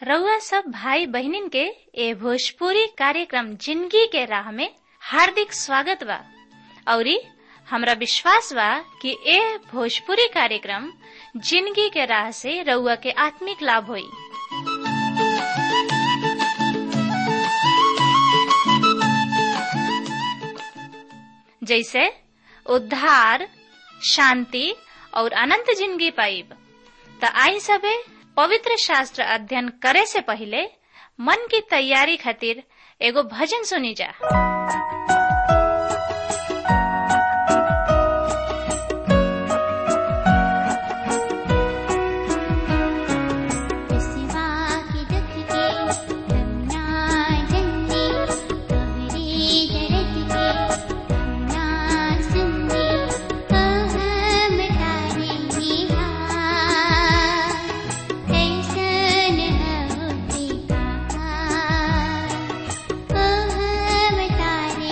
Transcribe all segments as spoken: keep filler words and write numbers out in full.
रउआ सब भाई बहनिन के ए भोजपुरी कार्यक्रम जिंदगी के राह में हार्दिक स्वागत बा। औरी हमरा विश्वास बा कि ए भोजपुरी कार्यक्रम जिंदगी के राह से रउआ के आत्मिक लाभ होई। जैसे उद्धार, शांति और अनंत जिंदगी पाइब। त आई सबे पवित्र शास्त्र अध्ययन करे से पहले मन की तैयारी खातिर एगो भजन सुनी जा। तारे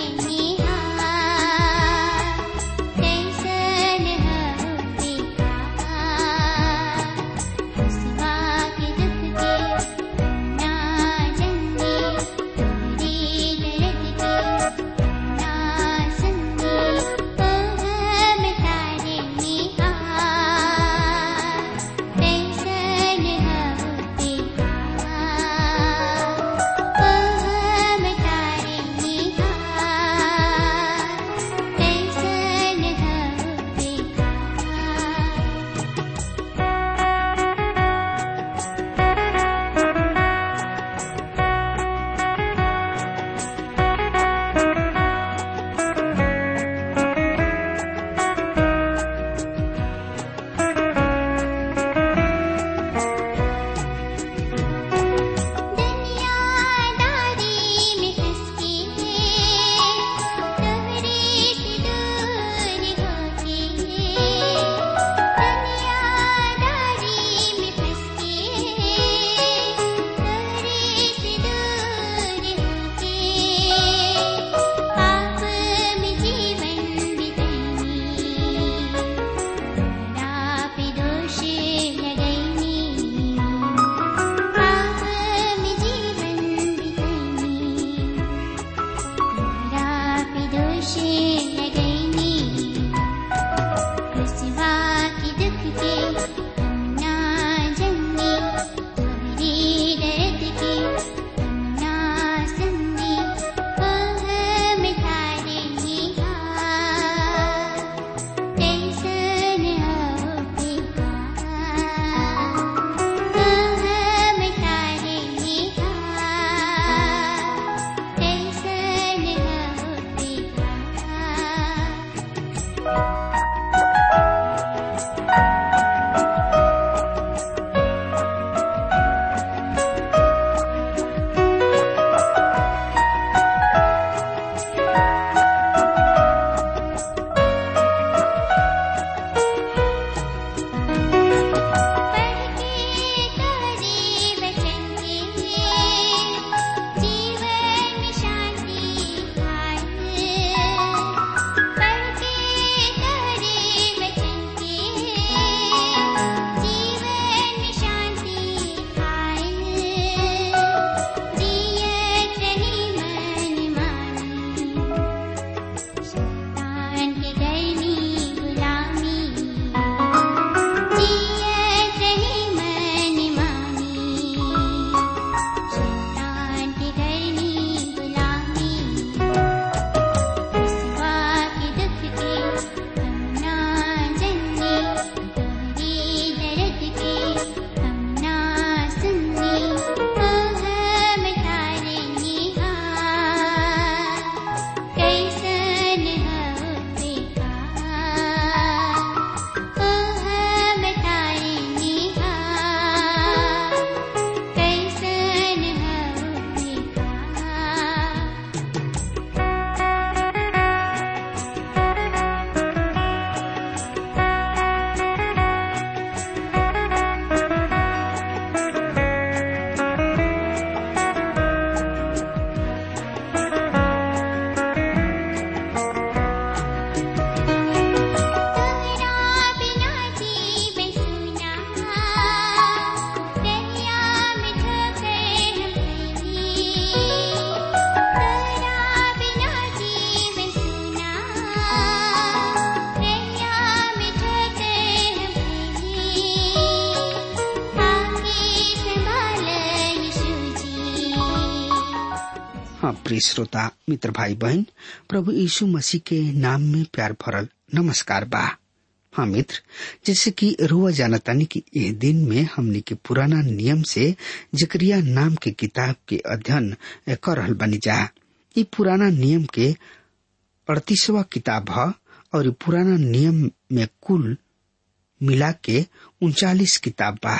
हाँ प्रिय श्रोता मित्र भाई बहन, प्रभु यीशु मसीह के नाम में प्यार भरल नमस्कार बा। हाँ मित्र, जैसे कि रुआ जानतानी कि यह दिन में हमने के पुराना नियम से जकरिया नाम के किताब के अध्ययन कर रहल बनी जा। ये पुराना नियम के अड़तीसवा किताब है और ये पुराना नियम में कुल मिला के उनचालीस किताब बा।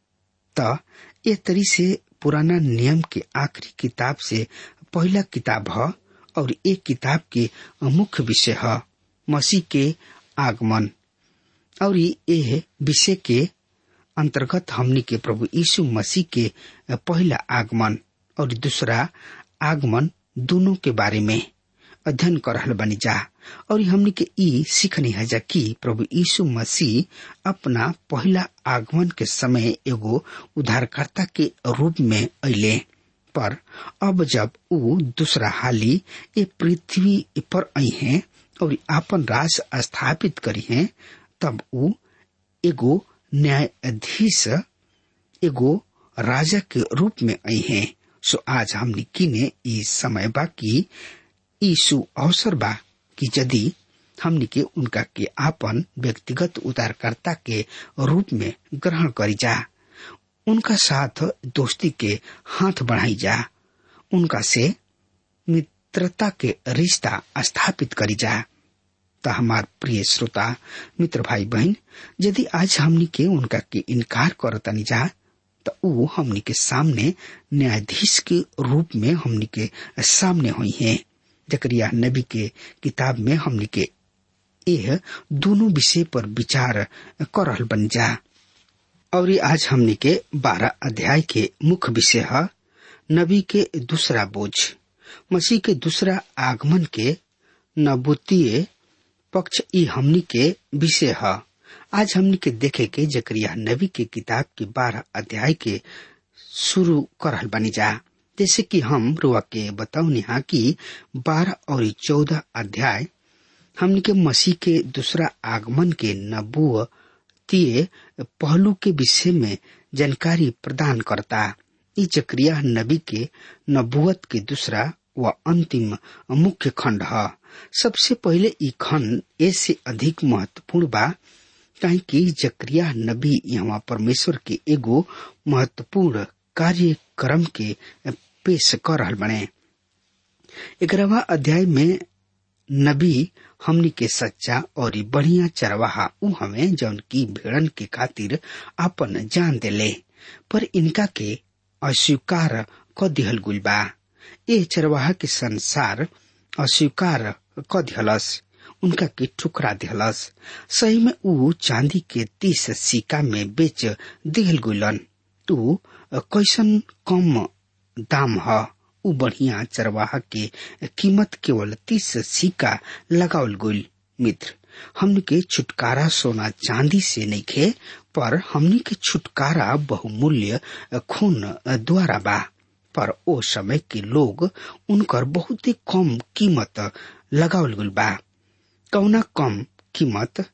तो ये तरी से पुराना नियम के आखिरी किताब से पहला किताब है और एक किताब के मुख्य विषय है मसीह के आगमन। और ये विषय के अंतर्गत हमनी के प्रभु यीशु मसीह के पहला आगमन और दूसरा आगमन दोनों के बारे में अध्ययन कर रहल बनी जा। और हमनी के ई सीखनी है जा कि प्रभु यीशु मसीह अपना पहला आगमन के समय एगो उद्धारकर्ता के रूप में अइले, पर अब जब वो दूसरा हाली ये पृथ्वी पर आई हैं और आपन राज स्थापित करी हैं, तब वो एगो न्यायाधीश एगो राजा के रूप में आई हैं। सो आज हमने किने इस समय बा कि यीशु अवसर बा कि यदि हमने के उनका के आपन व्यक्तिगत उद्धारकर्ता के रूप में ग्रहण करी जा, उनका साथ दोस्ती के हाथ बढ़ाई जा, उनका से मित्रता के रिश्ता स्थापित करी जा। तो हमार प्रिय श्रोता मित्र भाई बहन, यदि आज हमनी के उनका के इनकार करतनी जा तो वो हमनी के सामने न्यायाधीश के रूप में हमनी के सामने हुई हैं। जकरिया नबी के किताब में हमनी के यह दोनों विषय पर विचार कर रहल बन जा। और ये आज हमनी के बारह अध्याय के मुख्य विषय है नबी के दूसरा बोझ, मसीह के दूसरा आगमन के नबूतीय पक्ष। ई हमनी के विषय है। आज हमनी के देखे के जकरिया नबी के किताब के बारह अध्याय के शुरू कर रहल बनी जा। जैसे कि हम रुआ के बताऊनी हा कि बारह और चौदह अध्याय हमनी के मसीह के दूसरा आगमन के नबूवतीय पहलू के विषय में जानकारी प्रदान करता। ई जकरिया नबी के नबूवत के दूसरा व अंतिम मुख्य खंड है। सबसे पहले ई खंड ऐसे अधिक महत्वपूर्ण बा काहे कि जकरिया नबी यहाँ परमेश्वर के एगो महत्वपूर्ण कार्यक्रम के पेश कर रहल बने। ग्यारहवां अध्याय में नबी हमनी के सच्चा और बढ़िया चरवाहा उ हमें जौन की भेड़न के खातिर अपन जान देले, पर इनका के अस्वीकार क दिहल गुल बा। ये चरवाहा के संसार अस्वीकार क दिहलस, उनका के ठुकरा दिहलस। सही में उ चांदी के तीस सिक्का में बेच दिहल गुलन। उ कैसन कम दाम है। उ बढ़िया चरवाहा के कीमत केवल तीस सिक्का लगावल गुल। मित्र, हमने के छुटकारा सोना चांदी से नहीं खे, पर हमने के छुटकारा बहुमूल्य खून द्वारा बा। पर ओ समय के लोग उनकर बहुत ही कम कीमत लगावल गुल बा। कौना कम कीमत?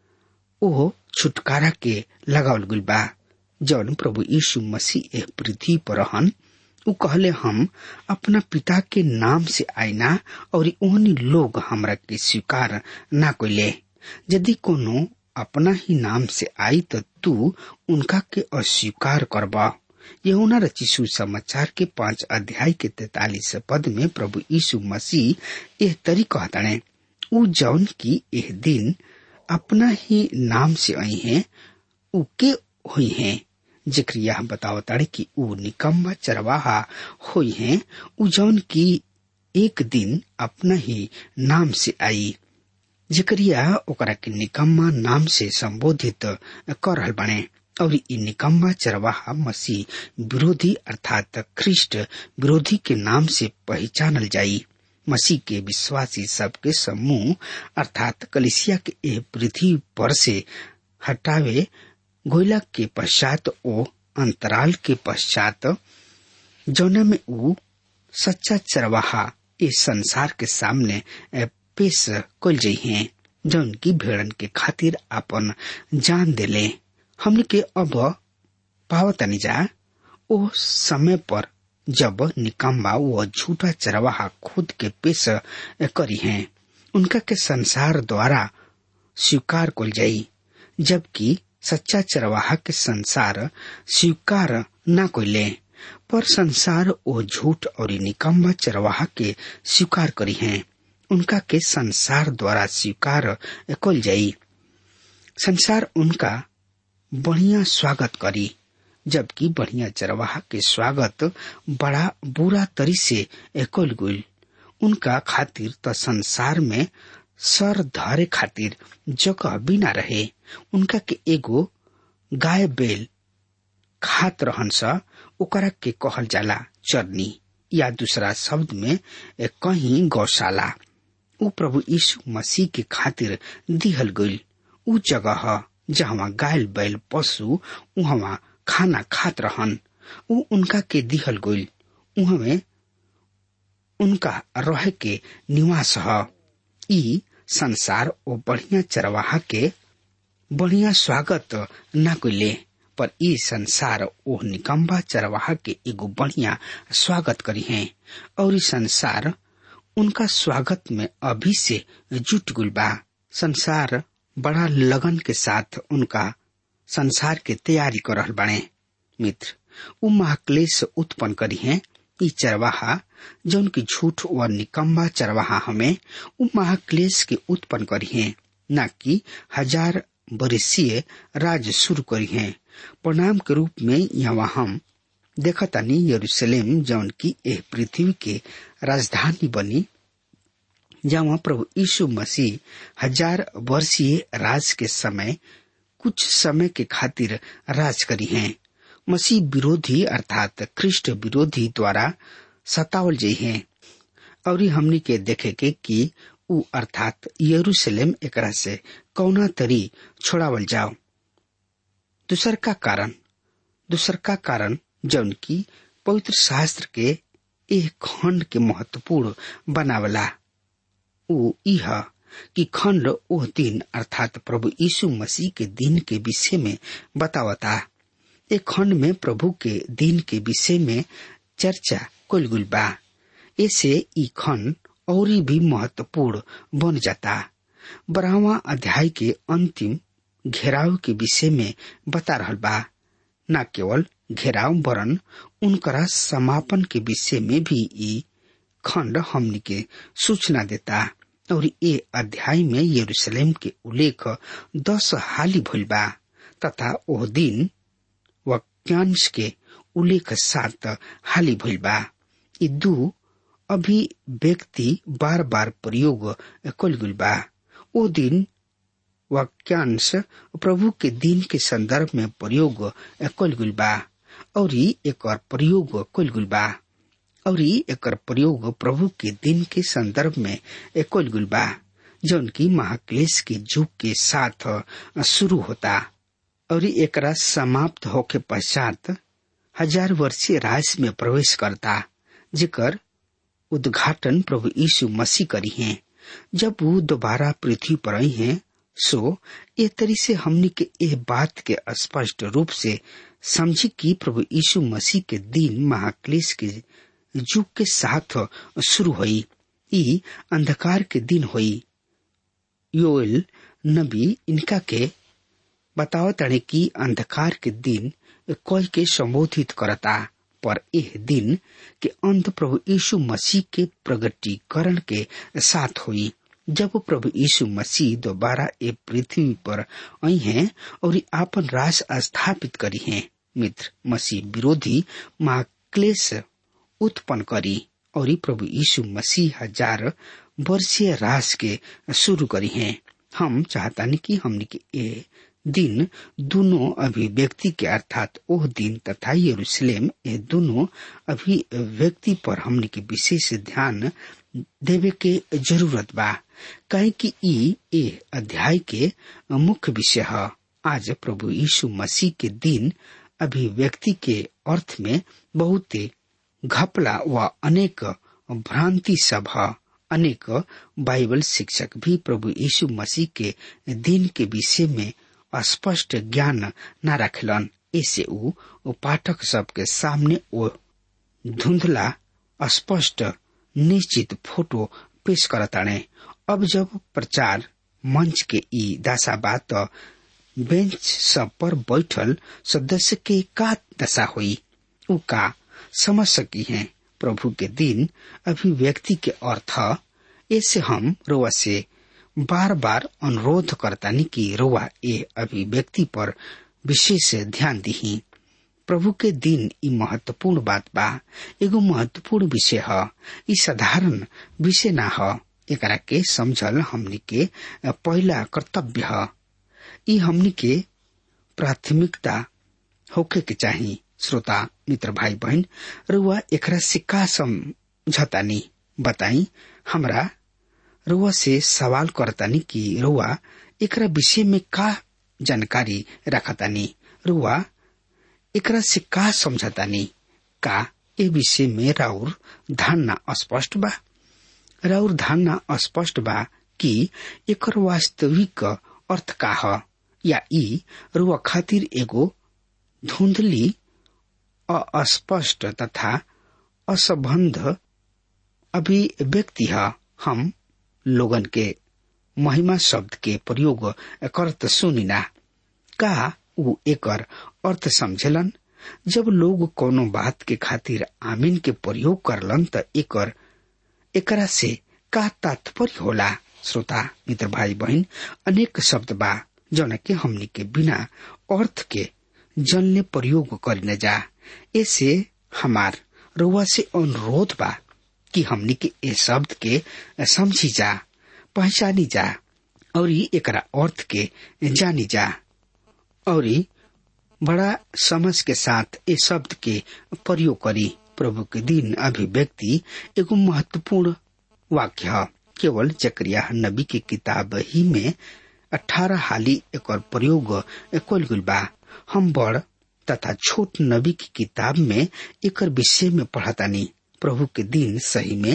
ओ छुटकारा के लगावल गुल बा जौन प्रभु यीशु मसीह एक पृथ्वी पर रहन। उ कहले, हम अपना पिता के नाम से आईना और ओहनी लोग हमरा के स्वीकार ना कइले। यदि कोनो अपना ही नाम से आई तो तू उनका के अस्वीकार करबा। यूहन्ना रचिसु समाचार के पांच अध्याय के तैतालीस पद में प्रभु यीशु मसीह एह तरी कहताने, उ जौन की एह दिन अपना ही नाम से आई हैं उ के हुई हैं। जकरिया बतावताड़े कि उ निकम्मा चरवाहा हुई हैं, उ जौन की एक दिन अपना ही नाम से आई। जकरिया ओकरा के निकम्मा नाम से संबोधित कर रहल बने और इ निकम्मा चरवाहा मसीह विरोधी अर्थात ख्रिस्ट विरोधी के नाम से पहचानल जाई। मसीह के विश्वासी सबके समूह अर्थात कलीसिया के एह पृथ्वी पर से हटावे गोइला के पश्चात ओ अंतराल के पश्चात जौना में उ सच्चा चरवाहा इस संसार के सामने पेश कल जाइ हैं, जौन की भेड़न के खातिर अपन जान देले। हमने के अब पावतनी जा ओ समय पर जब निकम्बा व झूठा चरवाहा खुद के पेश करी हैं, उनका के संसार द्वारा स्वीकार कल जाई, जबकि सच्चा चरवाहा के संसार स्वीकार न कोले, पर संसार ओ झूठ और निकम्बा चरवाहा के स्वीकार करी हैं, उनका के संसार द्वारा स्वीकार कल जाई। संसार उनका बढ़िया स्वागत करी, जबकि बढ़िया चरवाहा के स्वागत बड़ा बुरा तरी से कल गईल। उनका खातिर त संसार में सर धरे खातिर जगह भी न रहे। उनका के एगो गाय बैल खात रहन सा, ओकरा के कहल जाला चरनी, या दूसरा शब्द में कहीं गौशाला। उ प्रभु यीशु मसीह के खातिर दिहल गईल उ जगह जहाँ गाय बैल पशु उहवा खाना खात रहन, उ उनका के दिहल गईल। उहमे उनका रह के निवास ह। ई संसार ओ बढ़िया चरवाहा के बढ़िया स्वागत न कइले, पर ई संसार ओ निकम्बा चरवाहा के एगो बढ़िया स्वागत करी है, और ई संसार उनका स्वागत में अभी से जुट गुल बा। संसार बड़ा लगन के साथ उनका संसार के तैयारी कर रहल बाणे। मित्र, उ महाक्लेश उत्पन्न करी है। ई चरवाहा जौन की झूठ व निकम्बा चरवाहा हमें उ महाक्लेश के उत्पन्न करी है, न कि हजार बरिसीय राज शुरू करी है। परिणाम के रूप में यहाँ हम देखतानी यरूशलेम जौन की एह पृथ्वी के राजधानी बनी, जहाँ प्रभु यीशु मसीह हजार वर्षीय राज के समय कुछ समय के खातिर राज करी हैं। मसीह विरोधी अर्थात ख्रिस्ट विरोधी द्वारा सतावल जाइ है, और हमनी के देखे के कि उ अर्थात यरूशलेम एकरा से कौना तरी छोड़ावल जाओ। दूसर का कारण दूसर का कारण जौन की पवित्र शास्त्र के एक खंड के महत्वपूर्ण बनावला उ इह कि खंड ओह दिन अर्थात प्रभु यीशु मसीह के दिन के विषय में बतावता। एक खंड में प्रभु के दिन के विषय में चर्चा कइल गइल बा। ऐसे ई खंड और भी महत्वपूर्ण बन जाता। बारहवां अध्याय के अंतिम घेराव के विषय में बता रहल बा। न केवल घेराव वरन उनकरा समापन के विषय में भी ई खंड हमनी के सूचना देता। और ये अध्याय में यरूशलेम के उल्लेख दस हाली भइल बा, तथा ओह दिन वाक्यांश के उल्लेख सात हाली भइल बा। ये दू अभी व्यक्ति बार बार प्रयोग कइल गइल बा। ओ दिन वाक्यांश प्रभु के दिन के संदर्भ में प्रयोग कइल गइल बा, और एक प्रयोग कइल गइल बा और एकर प्रयोग प्रभु के दिन के संदर्भ में कइल गइल बा, जौन की महाक्लेश के युग के साथ शुरू होता और एकरा समाप्त होके पश्चात हजार वर्षीय राज में प्रवेश करता, जेकर उद्घाटन प्रभु यीशु मसीह करी हैं जब वो दोबारा पृथ्वी पर आई हैं। सो ये तरी से हमने के यह बात के स्पष्ट रूप से समझी कि प्रभु यीशु मसीह के दिन महाक्लेश के युग के साथ शुरू हुई। ई अंधकार के दिन हुई। योएल नबी इनका के बताओ तड़े कि अंधकार के दिन कोई के संबोधित करता, पर यह दिन के अंत प्रभु यीशु मसीह के प्रगटीकरण के साथ हुई, जब प्रभु यीशु मसीह दोबारा ये पृथ्वी पर आई हैं और आपन राज स्थापित करी हैं। मित्र, मसीह विरोधी महाक्लेश उत्पन्न करी और प्रभु यीशु मसीह हजार वर्षीय राज के शुरू करी हैं। हम चाहता नहीं कि हमने के ये दिन दोनों अभिव्यक्ति के अर्थात ओह दिन तथा यरूशलेम ये दोनों अभिव्यक्ति पर हमने के विशेष ध्यान देवे के जरूरत बा, कहे कि ई ए अध्याय के मुख्य विषय है। आज प्रभु यीशु मसीह के दिन अभिव्यक्ति के अर्थ में बहुत घपला व अनेक भ्रांति सब है। अनेक बाइबल शिक्षक भी प्रभु यीशु मसीह के दिन के विषय में स्पष्ट ज्ञान न रखलन। ऐसे उ पाठक सब के सामने ओ धुंधला स्पष्ट निश्चित फोटो पेश करताणे। अब जब प्रचार मंच के ई दशा बात बेंच सब पर बैठल सदस्य के का दशा हुई, उ का समझ सकी है। प्रभु के दिन अभिव्यक्ति के अर्थ ऐसे हम रोआ से बार बार अनुरोध करतानी कि रोआ ए अभिव्यक्ति पर विशेष ध्यान दीही। प्रभु के दिन ई महत्वपूर्ण बात बा, एगो महत्वपूर्ण विषय है। ई साधारण विषय ना है। एकरा के समझल हमनी के पहला कर्तव्य है। ई हमनी के प्राथमिकता होके के चाहिए। श्रोता मित्र भाई बहन, रुआ एकरा से का समझतानी बताई। हमरा रुआ से सवाल करतानी कि रुआ एकरा विषय में का जानकारी रखतानी, रुआ एकरा से का समझतानी। का ए विषय में राउर धारणा स्पष्ट बा? राउर धारणा स्पष्ट बा कि एकर वास्तविक अर्थ का है, या ई रुआ खातिर एगो धुंधली अस्पष्ट तथा असंबद्ध अभिव्यक्ति है। हम लोगन के महिमा शब्द के प्रयोग करत सुनिना। का उ एकर अर्थ समझलन? जब लोग कोनो बात के खातिर आमीन के प्रयोग करलन त एकर एकरा से का तात्पर्य होला? श्रोता मित्र भाई बहन, अनेक शब्द बा जौन के हमनी के बिना अर्थ के जनले प्रयोग करने जा। ऐसे हमार रुआ से अनुरोध बा कि हमनी के ए शब्द के समझी जा, पहचानी जा और एकरा अर्थ के जानी जा और बड़ा समझ के साथ ए शब्द के प्रयोग करी। प्रभु के दिन अभिव्यक्ति एगो महत्वपूर्ण वाक्य है। केवल जकरिया नबी की किताब ही में अठारह हाली एकर प्रयोग कल गइल बा। हम बड़ तथा छोट नबी की किताब में एकर विषय में पढ़तानी। प्रभु के दिन सही में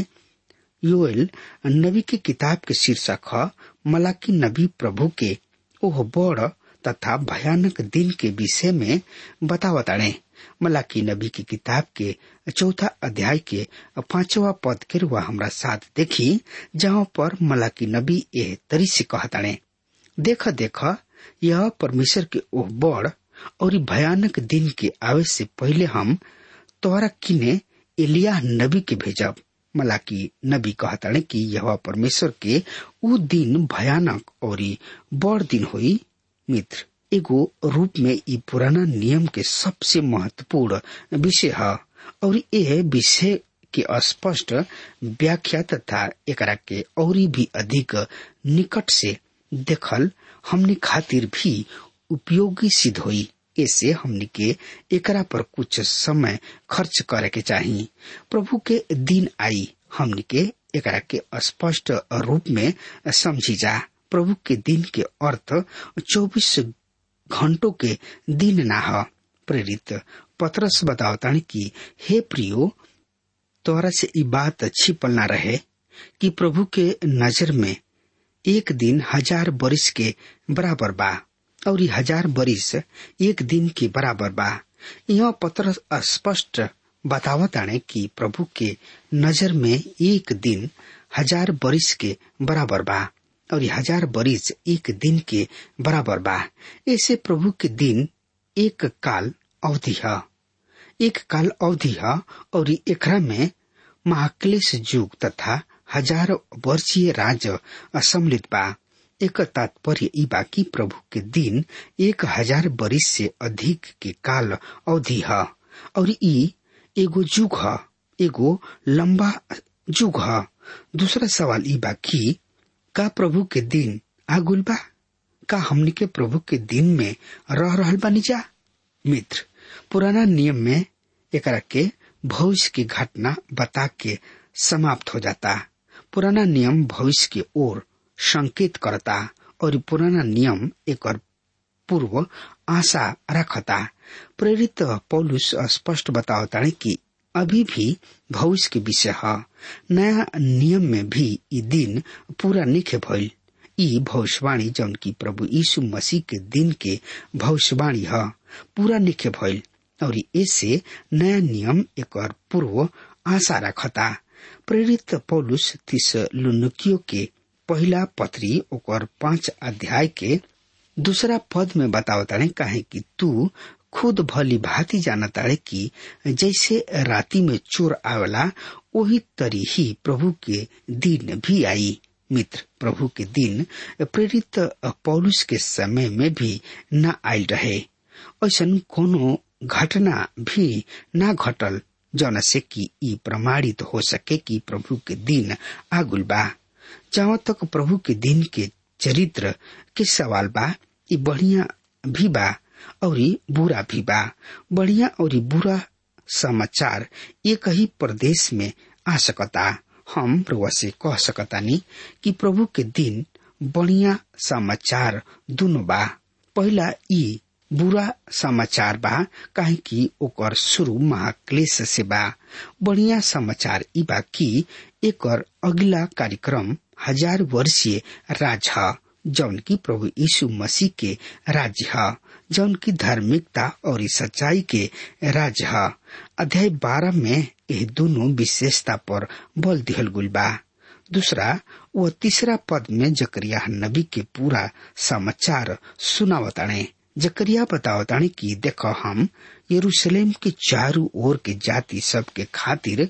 योएल नबी की किताब के शीर्षक है मलाकी नबी प्रभु के ओह बड़ तथा भयानक दिन के विषय में बतावताड़े। मलाकी नबी की किताब के चौथा अध्याय के पांचवा पद के रुआ हमरा साथ देखी, जहाँ पर मलाकी नबी एह तरी से कहताड़े, देख देख यह परमेश्वर के ओह बड़ और भयानक दिन के आवे से पहले हम तोहरा किने एलिया नबी के भेजब। मलाकी नबी कहताड़े कि यह परमेश्वर के उ दिन भयानक और बड़ दिन होई। मित्र, एगो रूप में ई पुराना नियम के सबसे महत्वपूर्ण विषय है और यह विषय के स्पष्ट व्याख्या तथा एकरा के और भी अधिक निकट से देखल हमने खातिर भी उपयोगी सिद्ध हुई। ऐसे हमने के एकरा पर कुछ समय खर्च करे के चाहिए। प्रभु के दिन आई हमने के एकरा के स्पष्ट रूप में समझी जा। प्रभु के दिन के अर्थ चौबीस घंटों के दिन ना है। प्रेरित पतरस बतावतानी कि हे प्रियो, तोरा से ई बात छिपल ना रहे कि प्रभु के नजर में एक दिन हजार बरिस के बराबर बा और हजार बरिस एक दिन के बराबर बा। यह पतरस स्पष्ट बतावताने कि प्रभु के नजर में एक दिन हजार बरिस के बराबर बा और हजार बरिस एक दिन के बराबर बा। ऐसे प्रभु के दिन एक काल अवधि है, एक काल अवधि है और एकरा में महाक्लेश युग तथा हजार वर्षीय राज्य सम्मिलित बा। एक तात्पर्य ई बा कि प्रभु के दिन एक हजार बरिस से अधिक के काल अवधि है और ई एगो युग है, एगो लंबा युग है। दूसरा सवाल ई बा कि का प्रभु के दिन आगुल बा? का हमनी के प्रभु के दिन में रह रहल बानी जा? मित्र, पुराना नियम में एकरा के भविष्य की घटना बता के समाप्त हो जाता। पुराना नियम भविष्य की ओर संकेत करता और पुराना नियम एक पूर्व आशा रखता। प्रेरित पौलुस स्पष्ट बतावता है कि अभी भी भविष्य के विषय है। नया नियम में भी ई दिन पूरा निखे भइल। ई भविष्यवाणी जौन की प्रभु यीशु मसीह के दिन के भविष्यवाणी है, पूरा निखे भइल। और इससे नया नियम एक और पूर्व आशा रखता। प्रेरित पौलुस थिस्सलुनीकियों के पहला पत्री ओकर पांच अध्याय के दूसरा पद में बतावताड़े काहे कि तू खुद भली भांति जानताड़े कि जैसे राती में चोर आवेला वही तरी ही प्रभु के दिन भी आई। मित्र, प्रभु के दिन प्रेरित पौलुस के समय में भी न आयल रहे। ऐसन कोनो घटना भी न घटल जौन से कि ई प्रमाणित हो सके कि प्रभु के दिन आगुल बा। जहाँ तक प्रभु के दिन के चरित्र के सवाल बा, ई बढ़िया भी बा और बुरा भी बा। बढ़िया और बुरा समाचार एक ही प्रदेश में आ सकता। हम प्रभु से कह सकतानी कि प्रभु के दिन बढ़िया समाचार दोनों बा। पहला ई बुरा समाचार बा काहे कि ओकर शुरू महाक्लेश से बा। बढ़िया समाचार ई बा कि एकर अगला कार्यक्रम हजार वर्षीय राज है जौन की प्रभु यीशु मसीह के राज्य है, जौन की धार्मिकता और सच्चाई के राज्य है। अध्याय बारह में यह दोनों विशेषता पर बल दिहल गुल बा। दूसरा व तीसरा पद में जकरिया नबी के पूरा समाचार सुनावताने। जकरिया बतावताने कि देखो हम यरूशलेम के चारों ओर के जाति सब के खातिर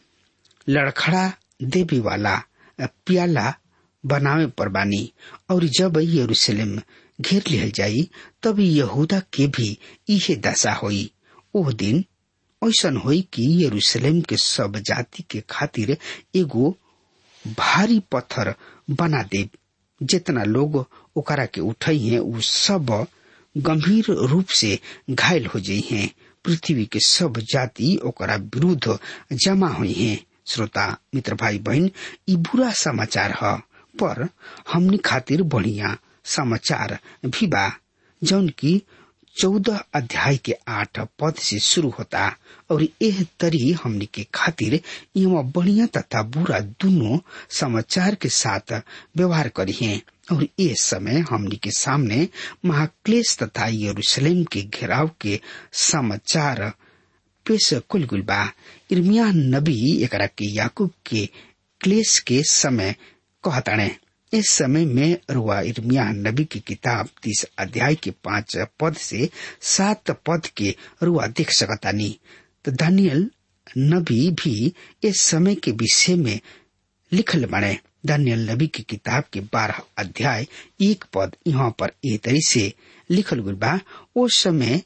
लड़खड़ा देवी वाला प्याला बनावे पर बानी, और जब यरूशलेम घेर लिहल जाई तब यहूदा के भी इहे दशा होई। ओह दिन ऐसन होई कि यरूशलेम के सब जाति के खातिर एगो भारी पत्थर बना दे। जितना लोग ओकरा के उठाई हैं उ सब गंभीर रूप से घायल हो जाई हैं। पृथ्वी के सब जाति ओकरा विरुद्ध जमा हुई हैं। श्रोता मित्र भाई बहन, ई बुरा समाचार है, पर हमनी खातिर बढ़िया समाचार भी बा जौन की चौदह अध्याय के आठ पद से शुरू होता और यह तरी हमनी के खातिर यहाँ बढ़िया तथा बुरा दोनों समाचार के साथ व्यवहार करी है। और इस समय हमनी के सामने महाक्लेश तथा यरूशलेम के घेराव के समाचार पेश कुल गुल बा। इर्मिया नबी एकरा के याकूब के क्लेश के समय कहताने। इस समय में रुआ इर्मिया नबी की किताब तीस अध्याय के पांच पद से सात पद के रुआ देख सकतानी। तो दानियल नबी भी इस समय के विषय में लिखल बने। दानियल नबी की किताब के बारह अध्याय एक पद यहाँ पर ए तरी से लिखल गुल बा। उस समय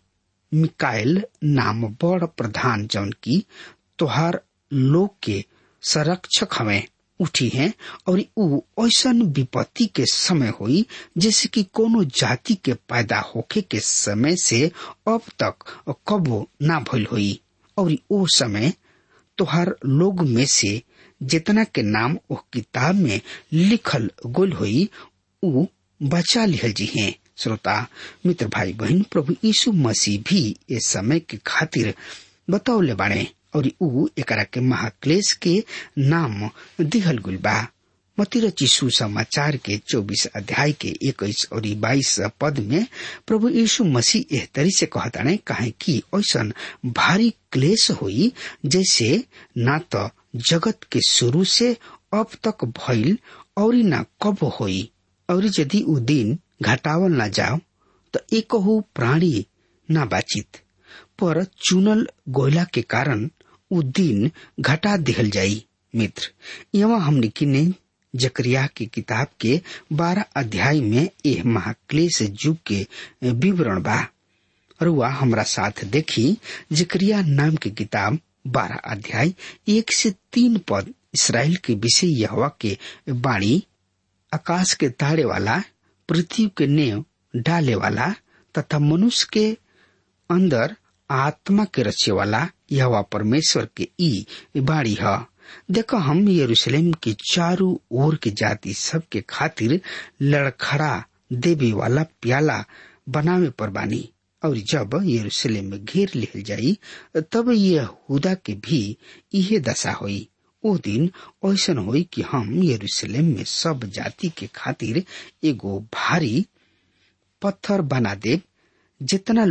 मिकाएल नाम बड़ प्रधान जौन की तोहार लोग के संरक्षक हमें उठी हैं और ऊ ऐसन विपत्ति के समय हुई जैसे कि कोनो जाति के पैदा होके के समय से अब तक कबो ना भइल हुई। और ओ समय तोहार लोग में से जितना के नाम ओ किताब में लिखल गोल हुई ऊ बचा लिहल जी हैं। श्रोता मित्र भाई बहन, प्रभु यीशु मसीह भी इस समय के खातिर बतौले बाणे और ऊ एकरा के महाक्लेश के नाम दिहल गुल बा। मत्ती रचित सुसमाचार के चौबीस अध्याय के इक्कीस और बाईस पद में प्रभु यीशु मसीह एह तरी से कहताने काहे कि ऐसन भारी क्लेश हुई जैसे ना तो जगत के शुरू से अब तक भइल और ना कब होई। और यदि ऊ दिन घटावल ना जाओ तो एकहु प्राणी ना बाचित, पर चुनल गोयला के कारण ऊ दिन घटा दिहल जाई। मित्र, यहाँ हमने किने जकरिया की किताब के बारह अध्याय में यह महाक्लेश युग के विवरण बा। रुआ हमरा साथ देखी जकरिया नाम की किताब बारह अध्याय एक से तीन पद। इसराइल के विषय यहोवा के वाणी, आकाश के ताड़े वाला, पृथ्वी के नेव डाले वाला तथा मनुष्य के अंदर आत्मा के रचे वाला यहोवा परमेश्वर के ई बाड़ी है। देखो हम यरूशलेम के चारों ओर के जाति सब के खातिर लड़खड़ा देवी वाला प्याला बनावे पर बानी। और जब यरूशलेम में घेर लिहल जाई तब यहूदा के भी इहे दशा होई। ओ दिन ऐसन होई कि हम यरूशलेम में सब जाति के खातिर एगो भारी पत्थर बना दे। जितना लोग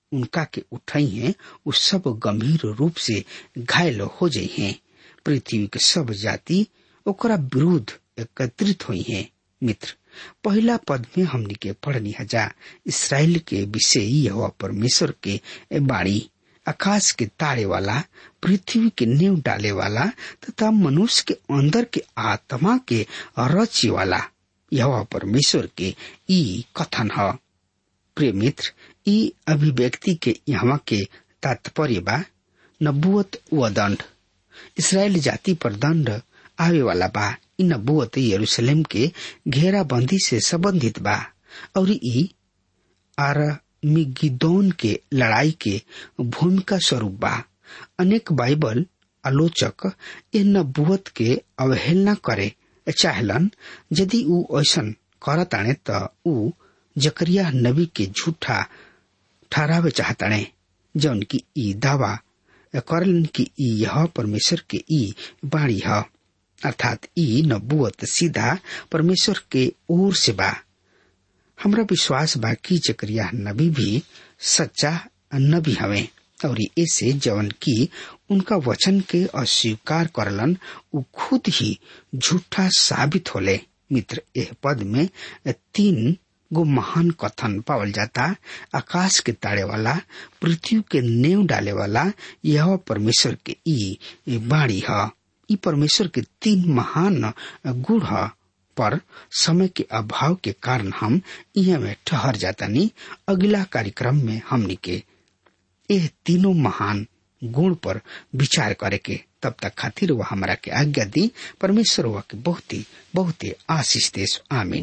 उनका के उठाई हैं उ सब गंभीर रूप से घायल हो जाई हैं। पृथ्वी के सब जाति ओकरा विरुद्ध एकत्रित हुई हैं। मित्र, पहला पद में हमनी के पढ़नी हजा इसराइल के विषय यहोवा परमेश्वर के बाणी, आकाश के तारे वाला, पृथ्वी के नींव डाले वाला तथा मनुष्य के अंदर के आत्मा के रचे वाला यहोवा परमेश्वर के ई कथन है। प्रिय मित्र, ई अभिव्यक्ति के यहाँ के तात्पर्य बा नबुवत व दंड। इसराइल जाति पर दंड आवे वाला बा। इ नबुवत यरूशलेम के घेराबंदी से संबंधित बा और ई आर्मगिदोन के लड़ाई के भूमिका स्वरूप बा। अनेक बाइबल आलोचक इ नबुवत के अवहेलना करे चाहलन। यदि ऊ ऐसन करताणे त ऊ जकरिया नबी के झूठा ठहरावे चाहताणे, जौन की ई दावा करलन कि ई यह परमेश्वर के ई बाणी है, अर्थात ई नबुवत सीधा परमेश्वर के ओर से बा। हमरा विश्वास बा कि जकरिया नबी भी सच्चा नबी हवे और ऐसे जवन की उनका वचन के अस्वीकार करलन उ खुद ही झूठा साबित होले। मित्र, यह पद में तीन गो महान कथन पावल जाता। आकाश के ताड़े वाला, पृथ्वी के नेव डाले वाला यह परमेश्वर के ई बाणी है। ई परमेश्वर के तीन महान गुण है, पर समय के अभाव के कारण हम यहाँ में ठहर जाता नहीं। अगला कार्यक्रम में हमनी के यह तीनों महान गुण पर विचार करे के। तब तक खातिर वह हमारा के आज्ञा दी। परमेश्वर वह के बहुत ही बहुत ही आशीष देश। आमीन।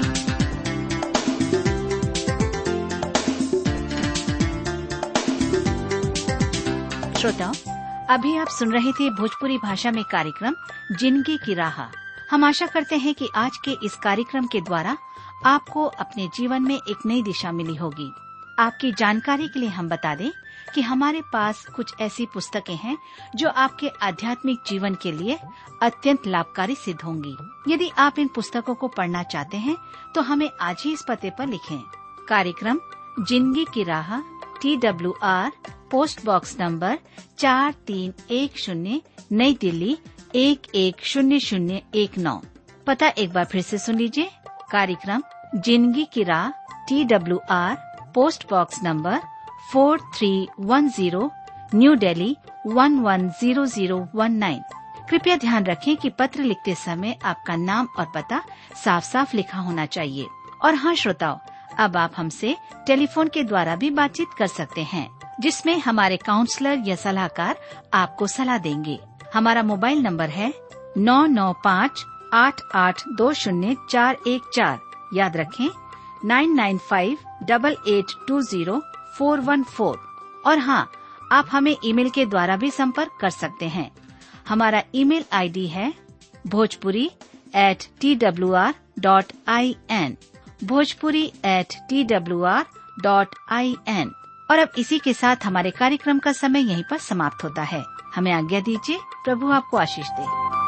श्रोताओं, अभी आप सुन रहे थे भोजपुरी भाषा में कार्यक्रम जिंदगी की राह। हम आशा करते हैं कि आज के इस कार्यक्रम के द्वारा आपको अपने जीवन में एक नई दिशा मिली होगी। आपकी जानकारी के लिए हम बता दें कि हमारे पास कुछ ऐसी पुस्तकें हैं जो आपके आध्यात्मिक जीवन के लिए अत्यंत लाभकारी सिद्ध होंगी। यदि आप इन पुस्तकों को पढ़ना चाहते हैं तो हमें आज ही इस पते पर लिखें। कार्यक्रम जिंदगी की राह, T W R post box number चार तीन एक शून्य, नई दिल्ली एक एक शून्य शून्य एक नौ। पता एक बार फिर से सुन लीजिए। कार्यक्रम जिंदगी की राह, T W R post box number four three one zero, new Delhi one one zero zero one nine. कृपया ध्यान रखें कि पत्र लिखते समय आपका नाम और पता साफ साफ लिखा होना चाहिए। और हाँ श्रोताओ, अब आप हमसे टेलीफोन के द्वारा भी बातचीत कर सकते हैं, जिसमें हमारे काउंसलर या सलाहकार आपको सलाह देंगे। हमारा मोबाइल नंबर है नौ नौ पाँच आठ आठ दो शून्य चार एक चार। याद रखें nine nine five double eight two zero four one four. और हाँ, आप हमें ईमेल के द्वारा भी संपर्क कर सकते हैं। हमारा email I D Bhojpuri at T W R dot I N, Bhojpuri at T W R dot I N. और अब इसी के साथ हमारे कार्यक्रम का समय यहीं पर समाप्त होता है। हमें आज्ञा दीजिए। प्रभु आपको आशीष दे।